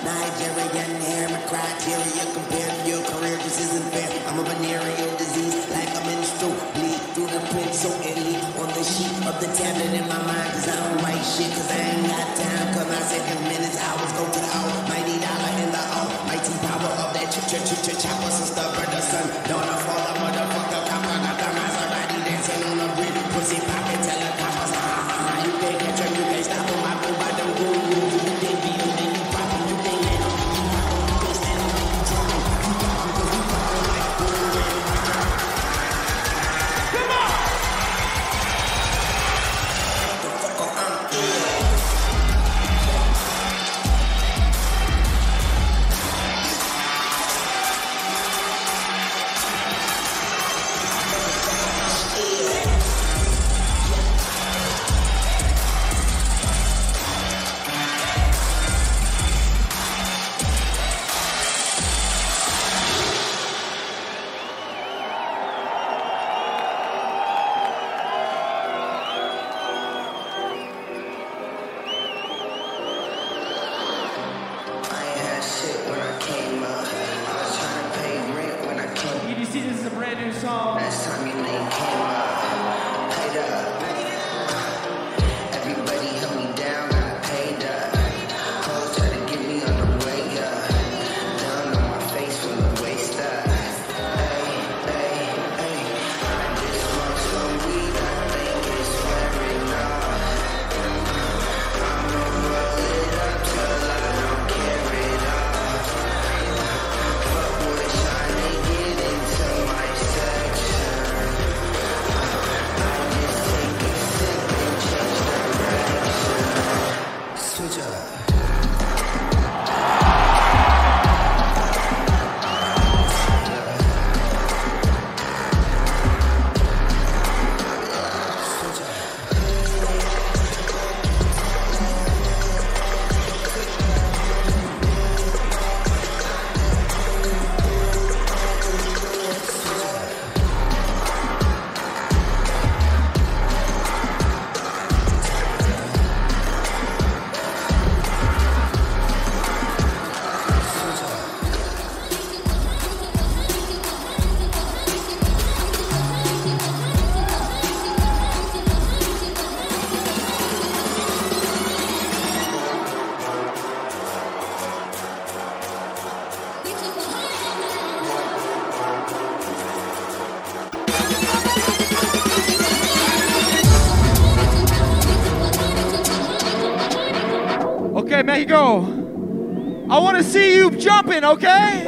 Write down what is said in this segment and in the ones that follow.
Nigerian hair, my criteria compared to your career, this isn't fair. I'm a venereal disease, like a menstrual bleed through the print so elite on the sheet of the tablet in my mind, cause I don't write shit, cause I ain't got time, cause my seconds, minutes, hours go to the almighty dollar in the almighty power of that chopper, sister, brother, son, daughter, father, motherfucker, copper, got the Maserati dancing on the bridge, pussy pocket, tell her coppers, you can't catch her, you can't stop them, I go by them rules, you can't beat them, then you pop them, you can't let them, you can't stand them, you drop them, you pop them, cause you pop them like boom, come on! The fuck I'm ill. Okay, Mexico, I want to see you jumping, okay?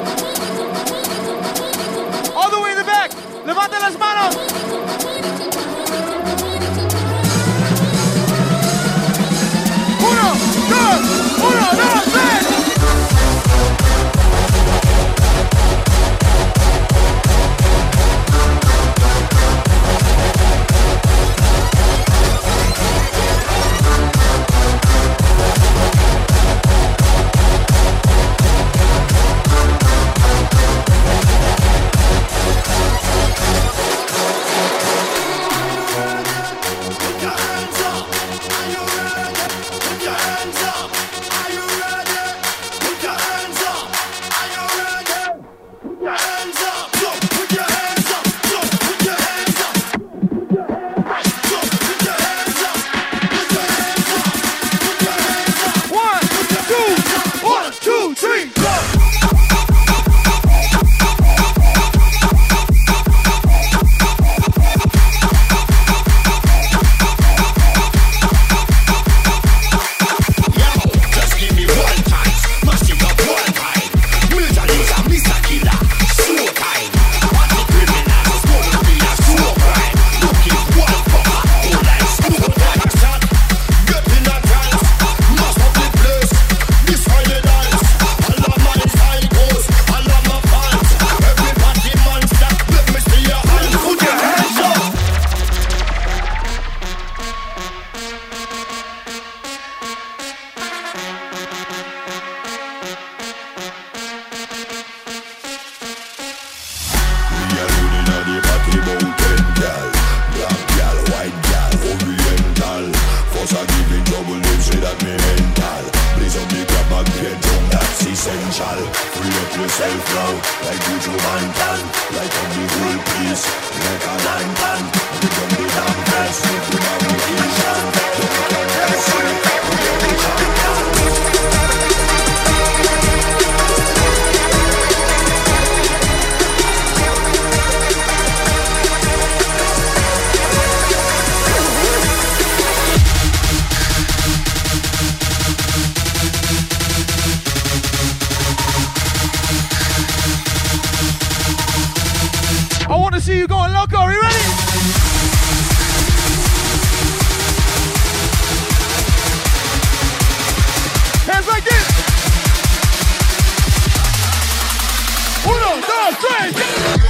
All the way in the back. Levante las manos. Uno, dos, tres. Put your hands up. potential. Free up yourself now, like Buju Banton. Like on the whole piece, like a lantern. We done the damn best, with the navigation. Don't care what I say, we are the champion. I want to see you going loco. Are you ready? Hands like this. 1, 2, 3.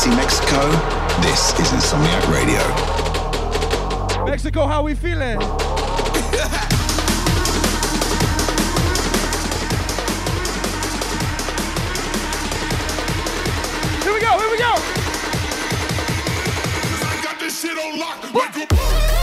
Fancy Mexico? This is Insomniac Radio. Mexico, how we feeling? Here we go, here we go! I got this shit on lock like a...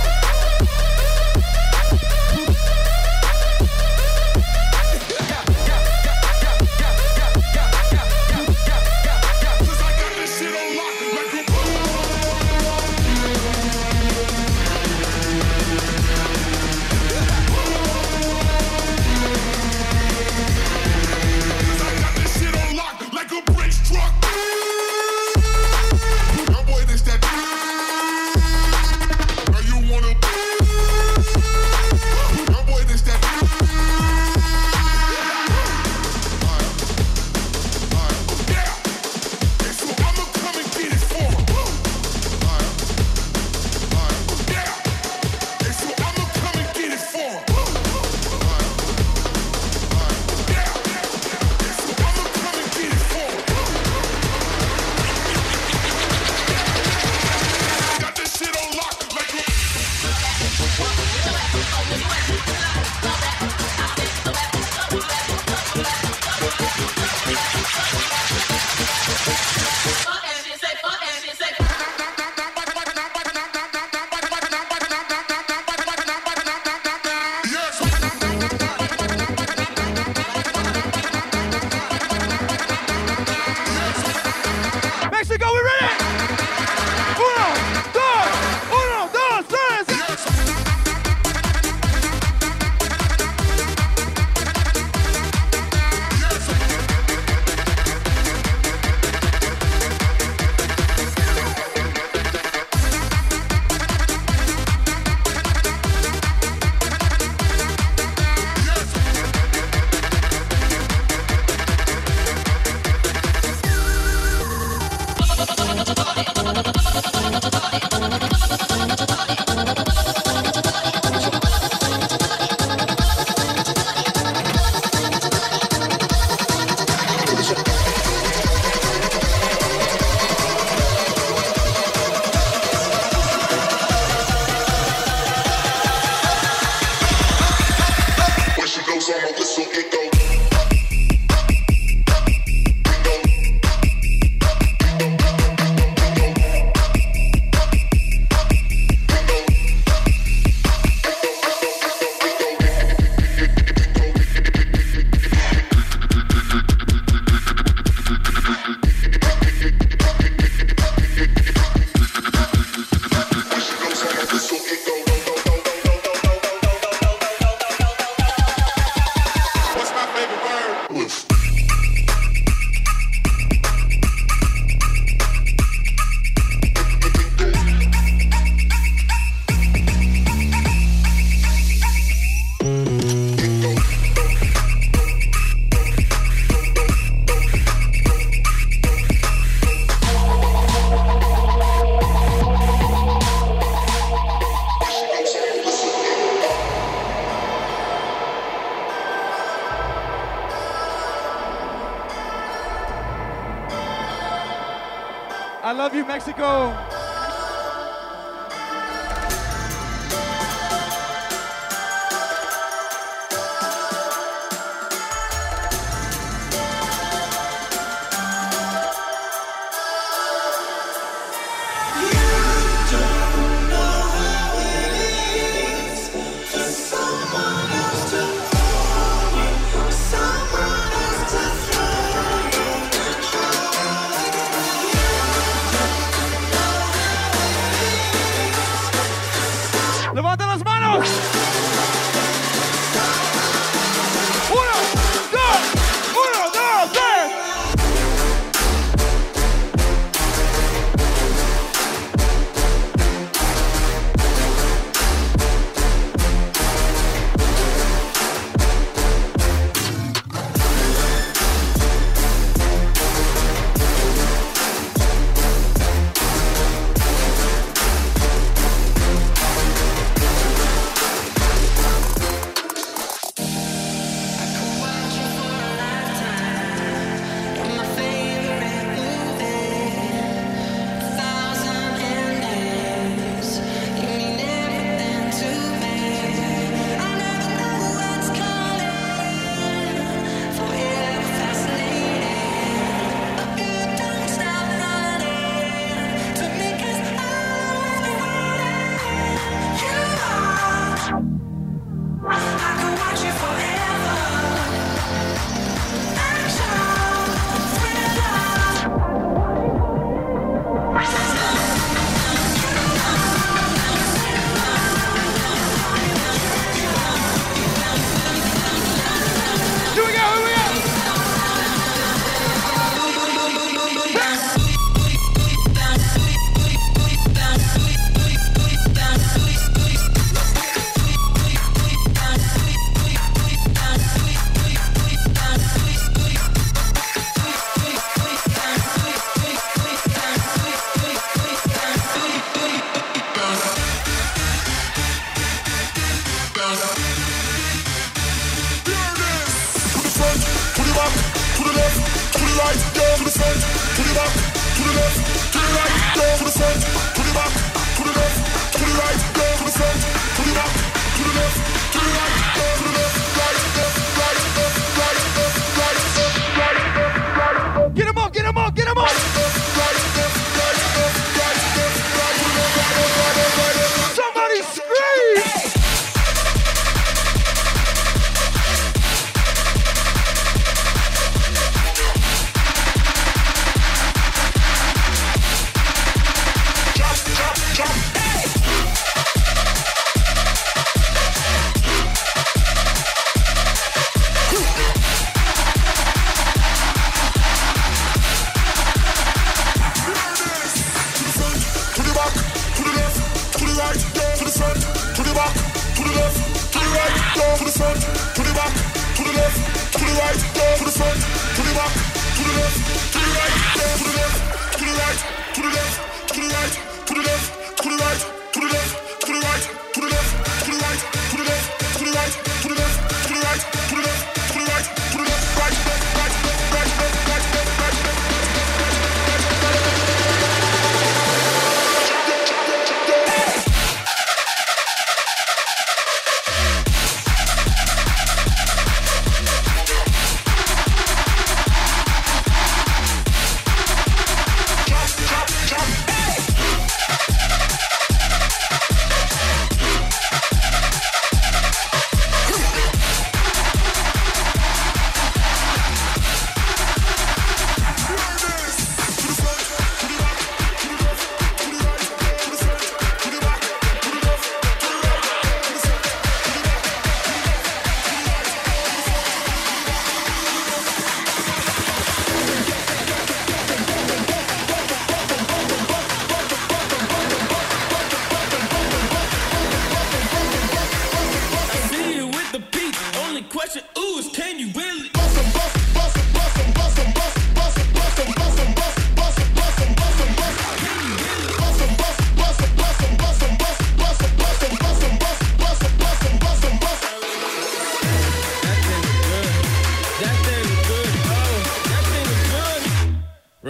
I love you, Mexico. ¡Levanten las manos! ¡Uno, dos, tres!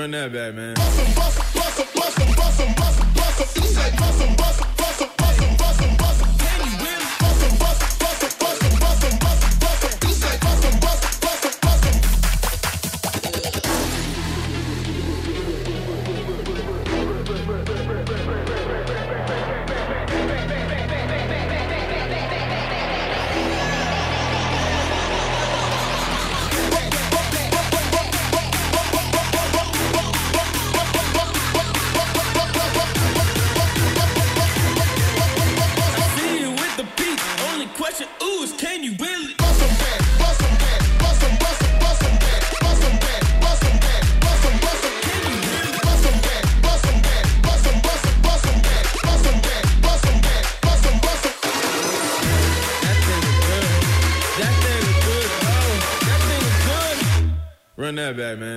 Run that back, man. Run that back, man.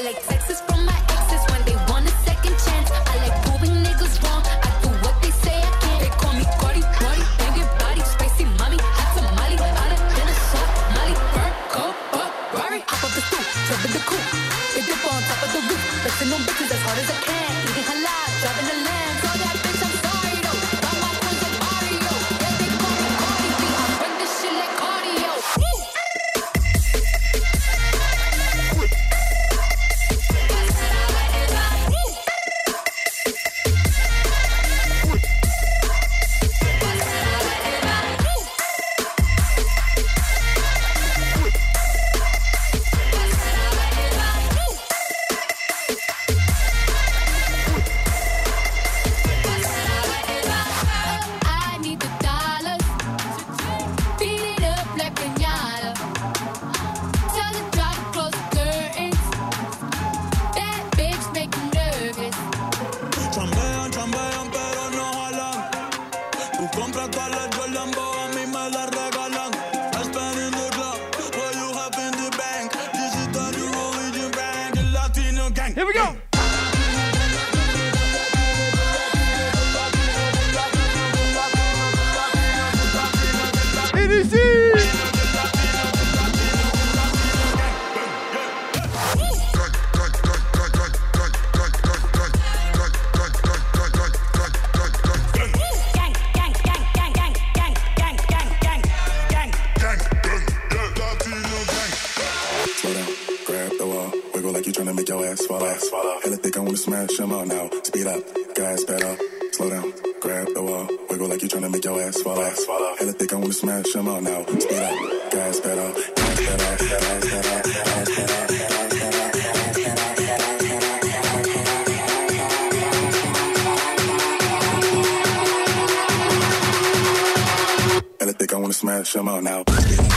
like texts from my exes when they want a second chance. I like proving niggas wrong. I do what they say I can't. They call me Cardi, Cardi, banging body, spicy mommy, hot tamale, hotter than a shot, Molly, burn, go, Rari, hop up the stoop, jump in the coupe, they dip on top of the roof, flexing on bitches as hard as I can, eating halal, driving the land, so that bitch I'm sorry though, got my coins like Mario, yeah they call me Cardi B, I run this shit like cardio. Woo! Here we go. EDC. Smash them all now. Speed up, gas pedal, slow down. Grab the wall, wiggle like you tryna make your ass fall. Hella thick, I wanna smash them all now. Speed up, gas pedal, gas pedal, gas pedal, gas pedal. Hella thick, I wanna smash them all now. Speed up.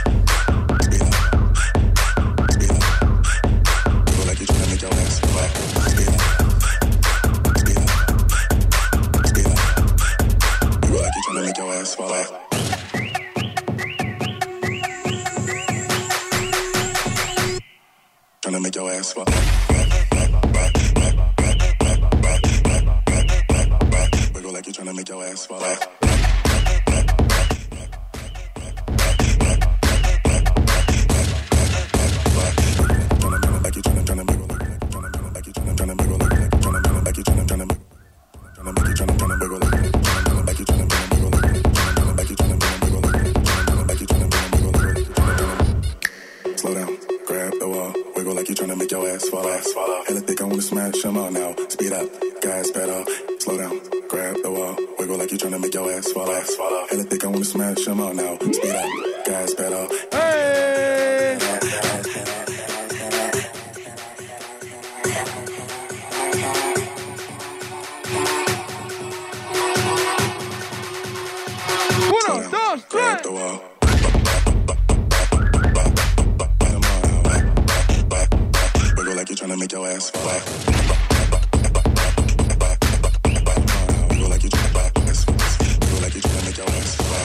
Tryna make your ass fall. Wiggle like you tryna make your ass fall. Slow down, grab the wall, wiggle like you tryna make your ass fall. Hella thick, I wanna smash them all now. Speed up, gas pedal, slow down, grab the wall, wiggle like you tryna make your ass fall. Hella thick, I wanna smash them all now. Speed up, gas pedal. Hey! Uno, dos, Grab tres. the wall. Wiggle like you tryna make your ass fall. Wiggle like you tryna make your ass fall.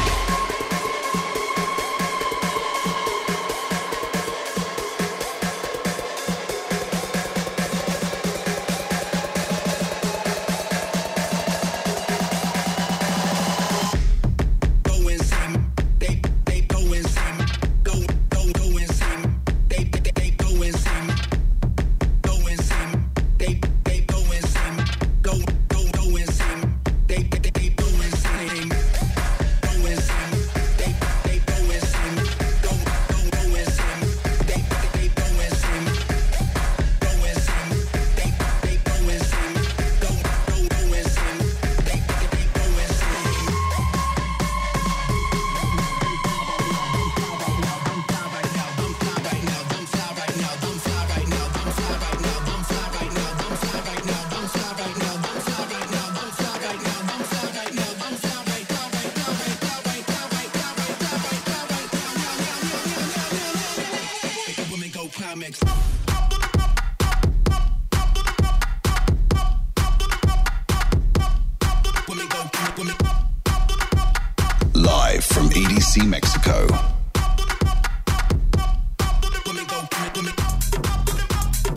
Live from EDC Mexico.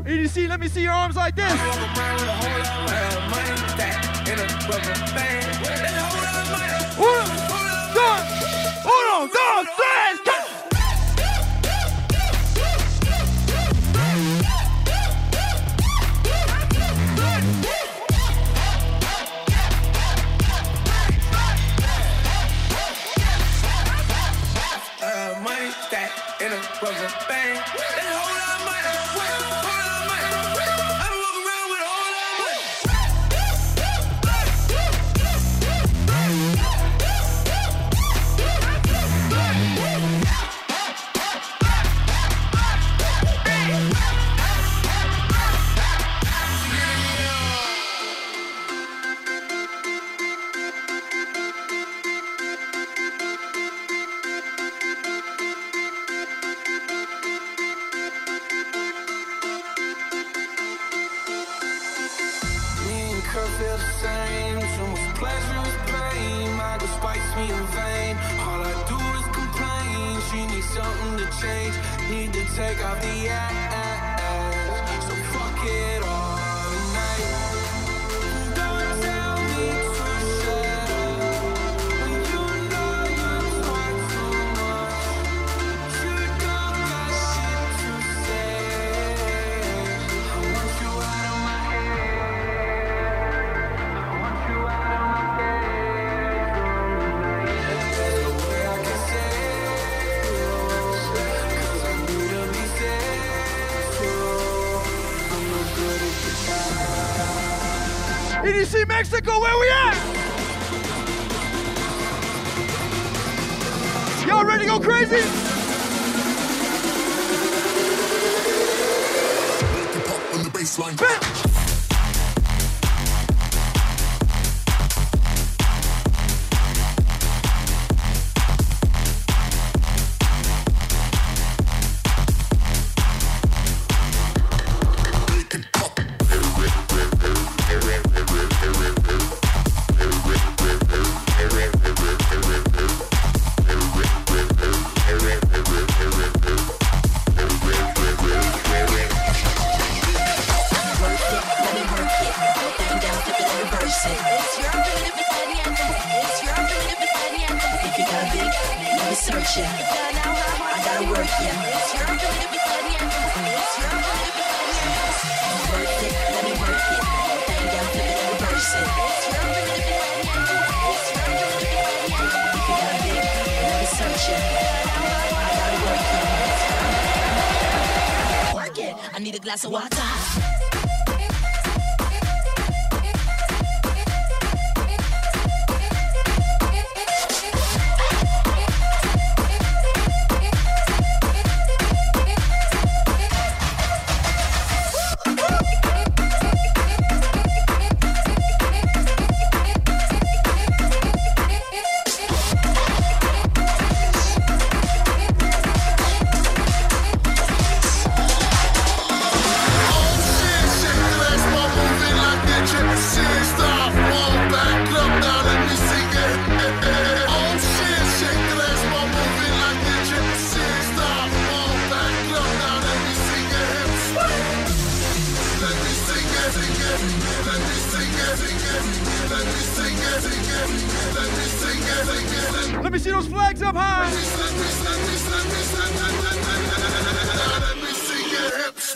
EDC, let me see your arms like this. Uno, dos, tres, go! Money stacked in a rubber band. They hold our money, hold our money. I'm walking around with all our money. Feel the same, so much pleasure is pain. My girl spites me in vain. All I do is complain. She needs something to change. Need to take off the ass. So fuck it all tonight. Don't tell me to shut up when you know you talk too much. You don't got shit to say. I want you out of my head. EDC Mexico, where we at? Y'all ready to go crazy? Pop on the baseline. I need a glass of water. Let me see those flags up high. Let me see your hips.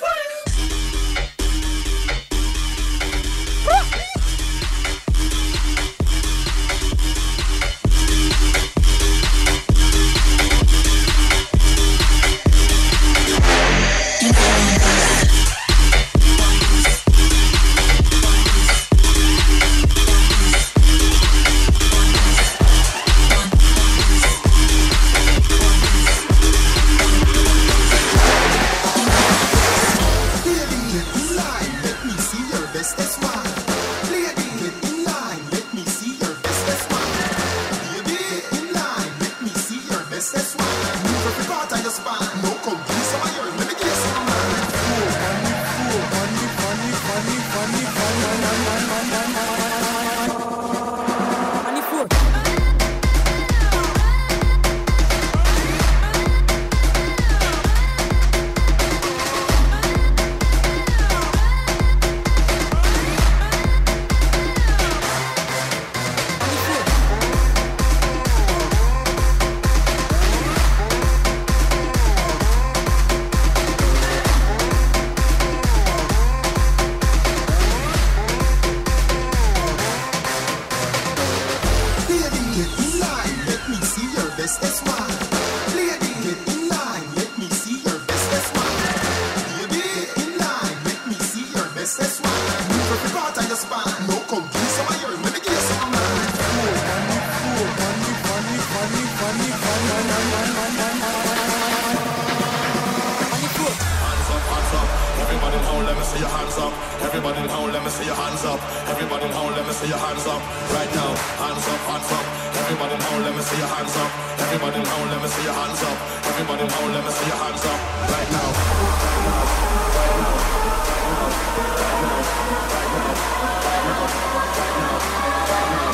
see your hands up. Everybody now, let me see your hands up. Everybody now, let me see your hands up. Right now, hands up, hands up. Everybody now, let me see your hands up. Everybody now, let me see your hands up. Everybody now, let me see your hands up. Right now, right now, right now, right now, right now, right now, right now, right now.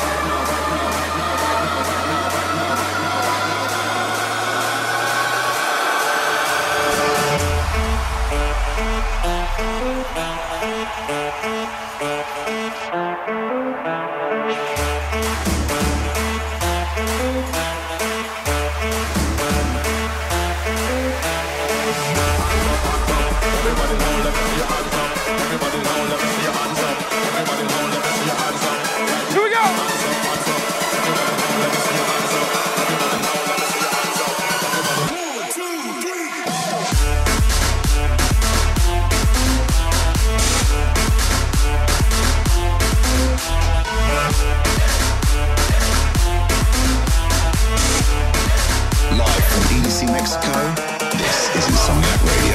Mexico, this is Insomniac Radio.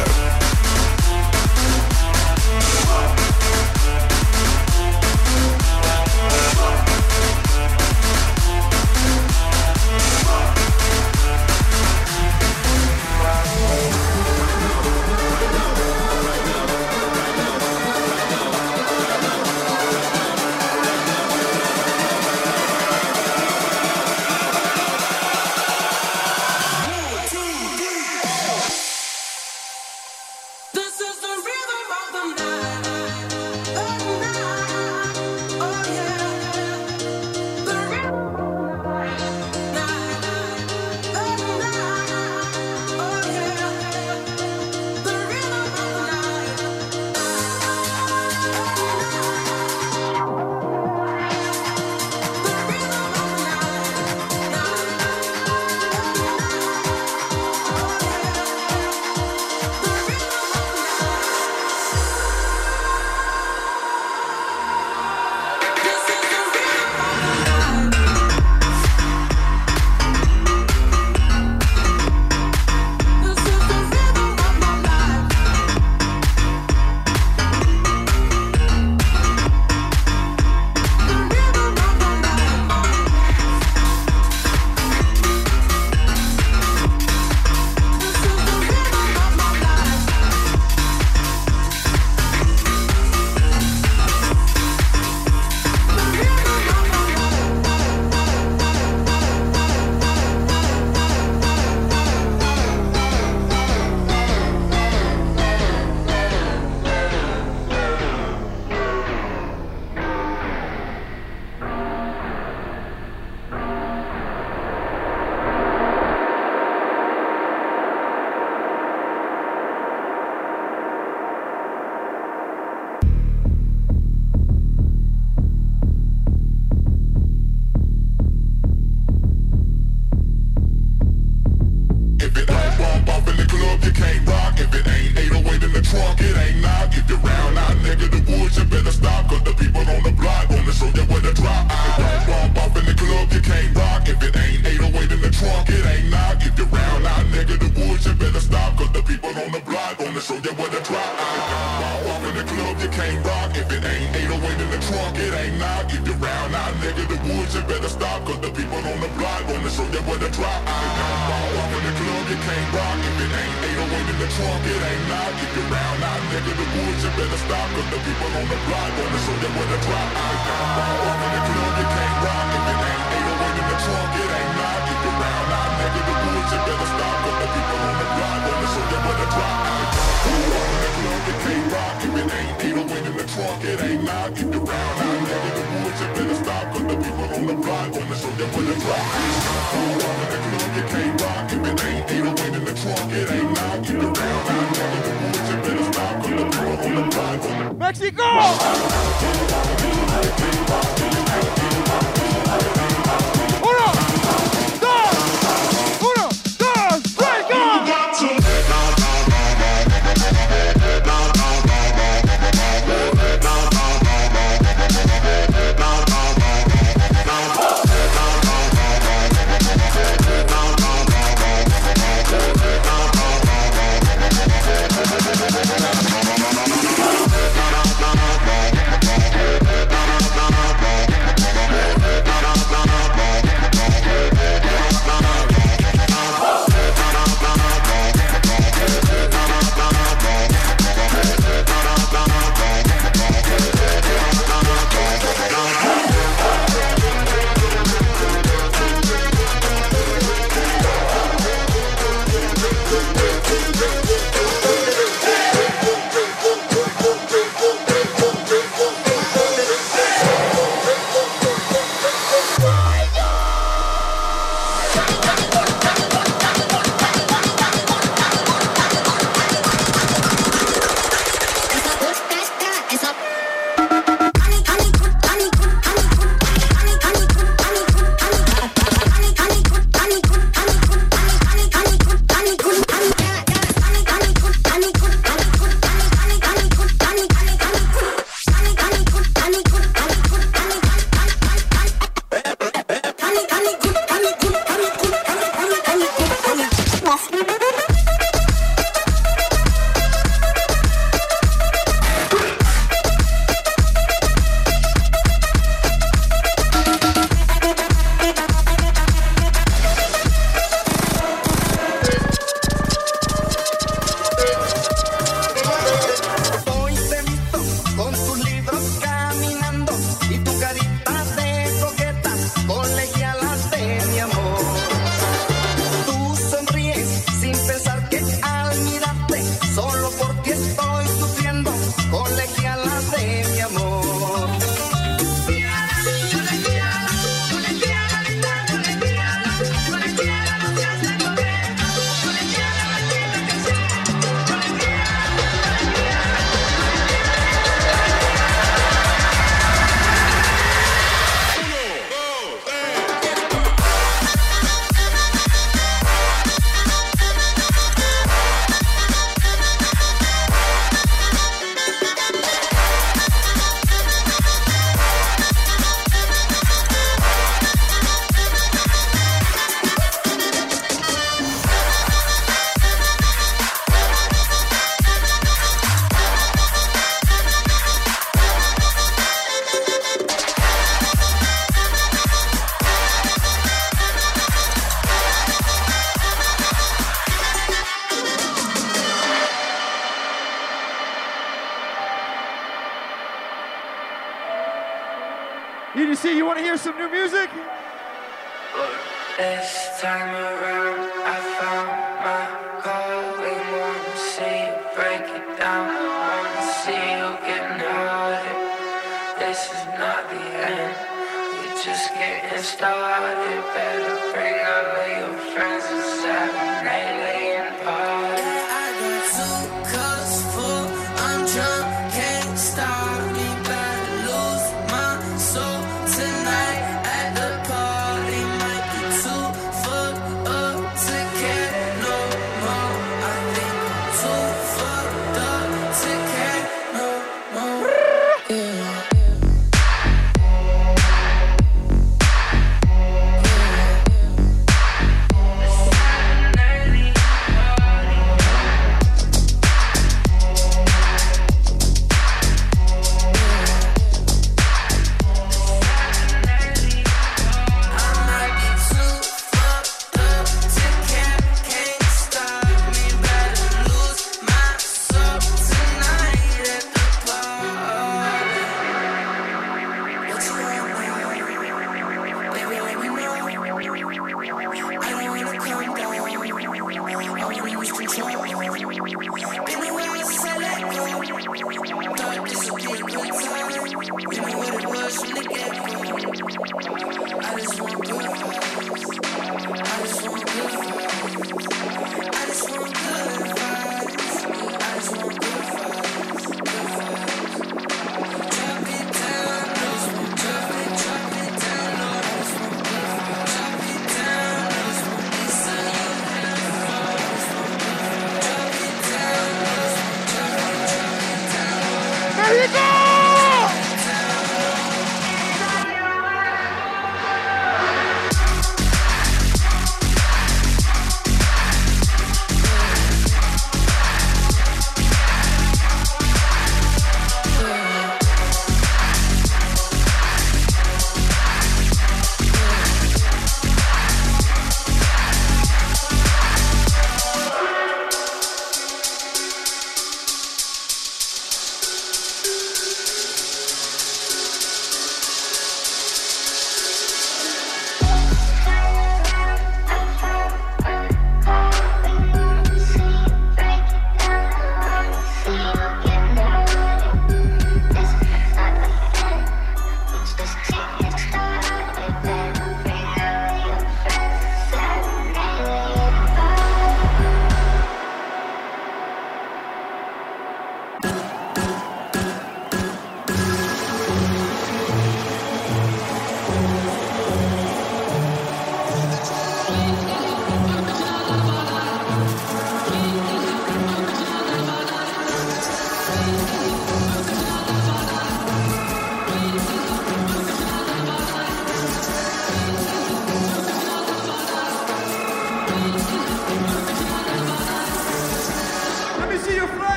EDC, you want to hear some new music? This time around, I found my calling. Wanna see you break it down. Wanna see you getting harder. This is not the end. We're just getting started. Better bring all of your friends and 7, 8 laying party. Yeah, I got 2 cups full. I'm drunk, can't stop me. Better lose my soul tonight at the party. Might be too fucked up to care no more. I think I'm too fucked up to care no more. Yeah. There you go!